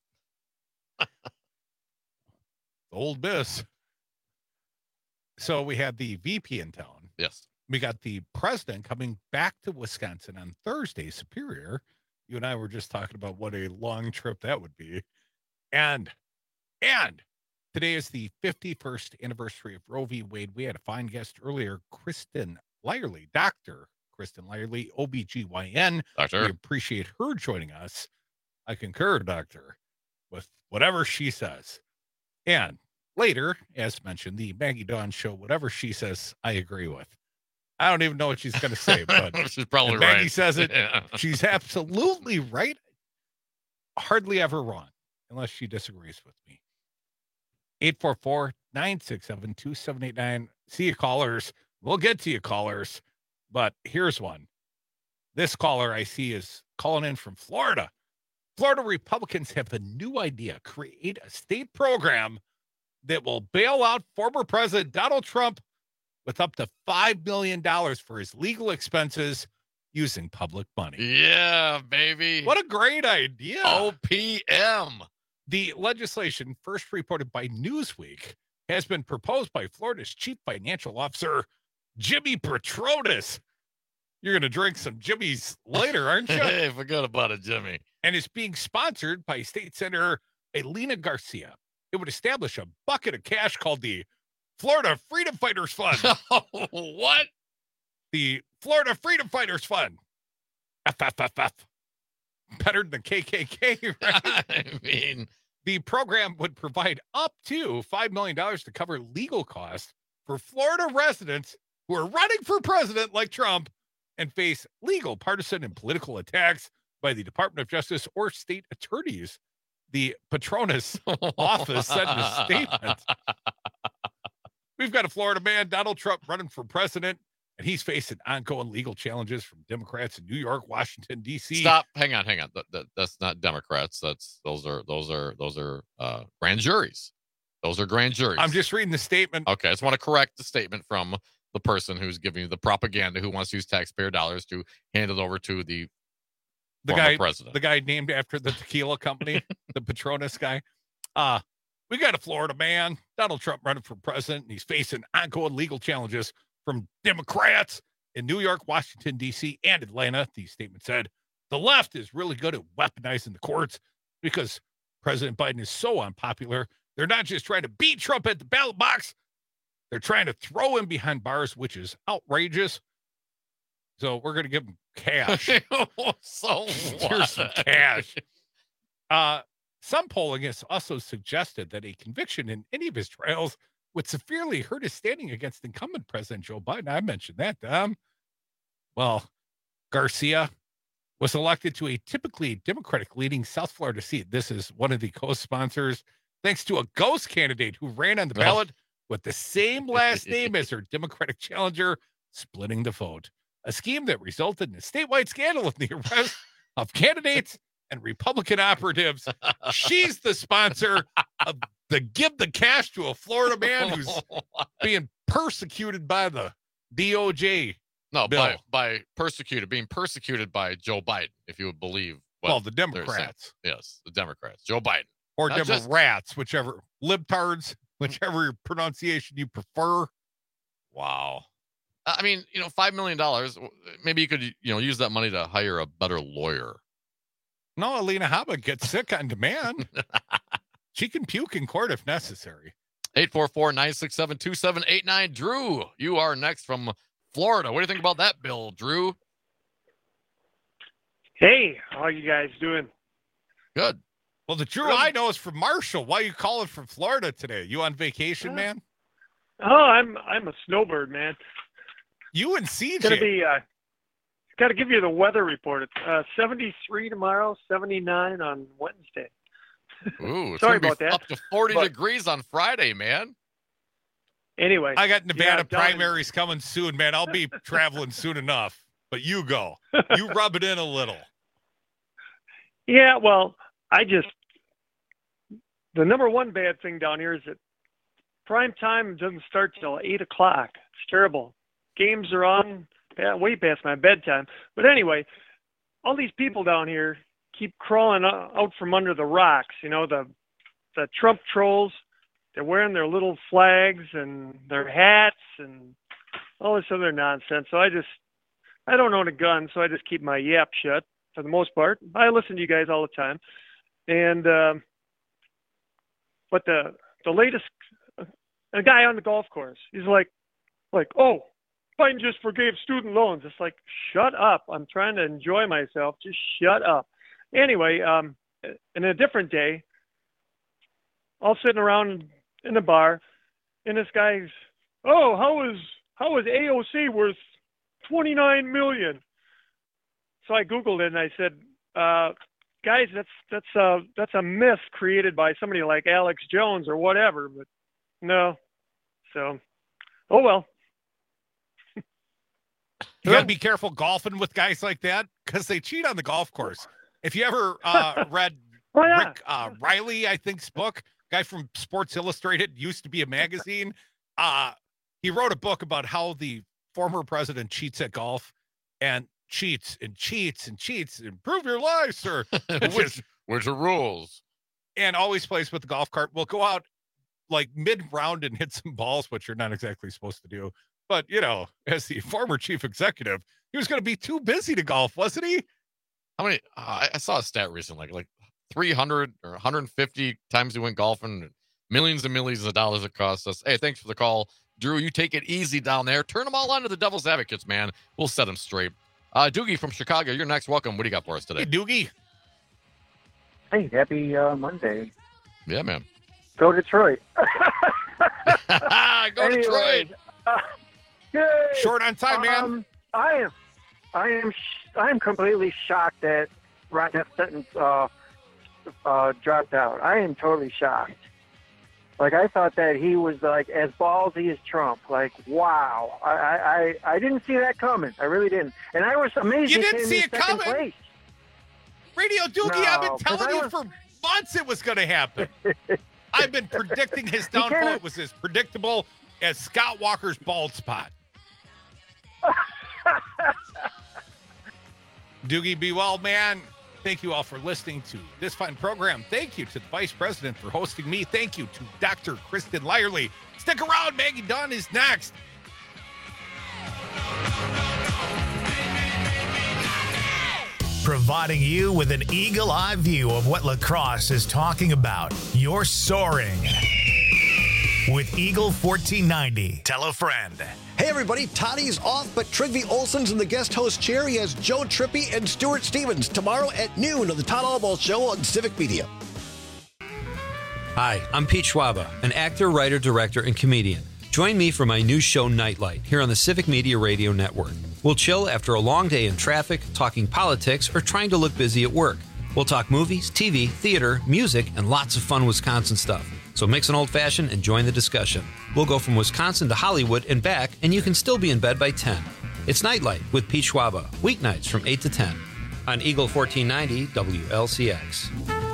Old Miss. So we had the VP in town. Yes. We got the president coming back to Wisconsin on Thursday, Superior. You and I were just talking about what a long trip that would be. And today is the 51st anniversary of Roe v. Wade. We had a fine guest earlier, Kristen Lyerly, Dr. Kristen Lyerly, OBGYN. Doctor. We appreciate her joining us. I concur, Doctor, with whatever she says. And later, as mentioned, the Maggie Dawn Show, whatever she says, I agree with. I don't even know what she's going to say, but she's probably Maggie right. says it. Yeah. She's absolutely right. Hardly ever wrong, unless she disagrees with me. 844-967-2789. See you, callers. We'll get to you, callers. But here's one. This caller I see is calling in from Florida. Florida Republicans have a new idea: create a state program that will bail out former President Donald Trump with up to $5 million for his legal expenses using public money. Yeah, baby. What a great idea. OPM. The legislation, first reported by Newsweek, has been proposed by Florida's chief financial officer, Jimmy Petronas. You're going to drink some Jimmy's later, aren't you? Hey, forget about it, Jimmy. And is being sponsored by State Senator Elena Garcia. It would establish a bucket of cash called the Florida Freedom Fighters Fund. What? The Florida Freedom Fighters Fund. FFFF. Better than the KKK, right? I mean, the program would provide up to $5 million to cover legal costs for Florida residents who are running for president like Trump and face legal, partisan, and political attacks by the Department of Justice or state attorneys. The Petronas office said in a statement. We've got a Florida man, Donald Trump, running for president, and he's facing ongoing legal challenges from Democrats in New York, Washington, D.C. Stop. Hang on. That's not Democrats. Those are grand juries. Those are grand juries. I'm just reading the statement. Okay, I just want to correct the statement from the person who's giving you the propaganda, who wants to use taxpayer dollars to hand it over to the former president. The guy named after the tequila company, the Petronas guy. We got a Florida man, Donald Trump, running for president, and he's facing ongoing legal challenges from Democrats in New York, Washington, D.C., and Atlanta. The statement said, the left is really good at weaponizing the courts because President Biden is so unpopular. They're not just trying to beat Trump at the ballot box. They're trying to throw him behind bars, which is outrageous. So we're going to give him cash. So here's some cash. Some polling has also suggested that a conviction in any of his trials would severely hurt his standing against incumbent President Joe Biden. I mentioned that, Dom. Well, Garcia was elected to a typically Democratic-leaning South Florida seat. This is one of the co-sponsors, thanks to a ghost candidate who ran on the ballot with the same last name as her Democratic challenger splitting the vote. A scheme that resulted in a statewide scandal in the arrest of candidates and Republican operatives. She's the sponsor of the Give the Cash to a Florida man who's being persecuted by the DOJ. No, bill. by being persecuted by Joe Biden, if you would believe. Well, the Democrats. Yes, the Democrats. Joe Biden. Or Not just- Democrats, whichever. Libtards, whichever pronunciation you prefer. Wow. I mean, $5 million. Maybe you could, use that money to hire a better lawyer. No, Alina Habba gets sick on demand. She can puke in court if necessary. 844-967-2789. Drew, you are next from Florida. What do you think about that bill, Drew? Hey, how are you guys doing? Good. Well, the Drew I know is from Marshall. Why are you calling from Florida today? You on vacation, man? Oh, I'm a snowbird, man. You and CJ. Gonna be got to give you the weather report. It's 73 tomorrow, 79 on Wednesday. Ooh, it's Sorry gonna be about that. Up to 40 degrees on Friday, man. Anyway, I got Nevada yeah, primaries coming soon, man. I'll be traveling soon enough. But you go. You rub it in a little. Yeah, well, the number one bad thing down here is that prime time doesn't start till 8 o'clock. It's terrible. Games are on way past my bedtime. But anyway, all these people down here keep crawling out from under the rocks. The Trump trolls, they're wearing their little flags and their hats and all this other nonsense. So I don't own a gun, so I just keep my yap shut for the most part. I listen to you guys all the time. And but the latest, a guy on the golf course, he's like, oh, Biden just forgave student loans. It's like, shut up. I'm trying to enjoy myself. Just shut up. Anyway, in a different day, all sitting around in the bar, and this guy's, oh, how is AOC worth $29 million? So I Googled it and I said, guys, that's a myth created by somebody like Alex Jones or whatever. But no, so oh well. You got to be careful golfing with guys like that because they cheat on the golf course. If you ever read Rick Riley, I think's book, guy from Sports Illustrated, used to be a magazine. He wrote a book about how the former president cheats at golf and cheats. Improve your life, sir. Which are rules. And always plays with the golf cart. Will go out like mid-round and hit some balls, which you're not exactly supposed to do. But, as the former chief executive, he was going to be too busy to golf, wasn't he? How many? I saw a stat recently, like 300 or 150 times he went golfing, millions and millions of dollars it cost us. Hey, thanks for the call. Drew, you take it easy down there. Turn them all on to the Devil's Advocates, man. We'll set them straight. Doogie from Chicago, you're next. Welcome. What do you got for us today? Hey, Doogie. Hey, happy Monday. Yeah, man. Go Detroit. Go Detroit. Yay. Short on time, man. I am completely shocked that Ron DeSantis dropped out. I am totally shocked. Like, I thought that he was like as ballsy as Trump. Like, wow. I didn't see that coming. I really didn't. And I was amazed. You he didn't came see in it second coming? place. Radio Doogie, No, I've been 'cause telling you for months it was going to happen. I've been predicting his downfall. It was as predictable as Scott Walker's bald spot. Doogie, be well, man. Thank you all for listening to this fine program. Thank you to the Vice President for hosting me. Thank you to Dr. Kristen Lyerly. Stick around. Maggie Dunn is next. Providing you with an eagle-eye view of what lacrosse is talking about. You're soaring with Eagle 1490. Tell a friend. Hey everybody, Toddy's off, but Trygve Olsen's in the guest host chair. He has Joe Trippi and Stuart Stevens tomorrow at noon on the Todd Allball Show on Civic Media. Hi, I'm Pete Schwaba, an actor, writer, director, and comedian. Join me for my new show, Nightlight, here on the Civic Media Radio Network. We'll chill after a long day in traffic, talking politics, or trying to look busy at work. We'll talk movies, TV, theater, music, and lots of fun Wisconsin stuff. So mix an old-fashioned and join the discussion. We'll go from Wisconsin to Hollywood and back, and you can still be in bed by 10. It's Nightlight with Pete Schwaba, weeknights from 8 to 10 on Eagle 1490 WLCX.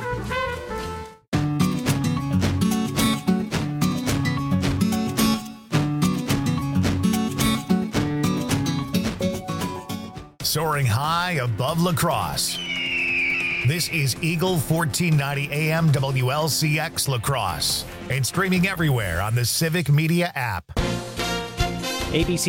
Soaring high above La Crosse. This is Eagle 1490 AM WLCX La Crosse and streaming everywhere on the Civic Media app. ABC